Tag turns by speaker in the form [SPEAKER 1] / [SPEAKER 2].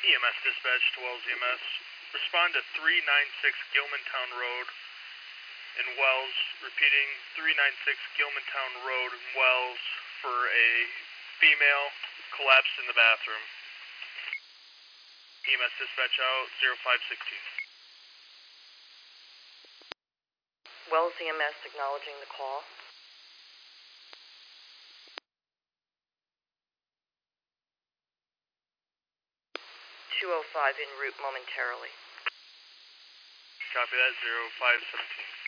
[SPEAKER 1] EMS dispatch to Wells EMS. Respond to 396 Gilmantown Road in Wells. Repeating, 396 Gilmantown Road in Wells for a female collapsed in the bathroom. EMS dispatch out, 0516.
[SPEAKER 2] Wells EMS acknowledging the call. 205 en route momentarily.
[SPEAKER 1] Copy that, 0517.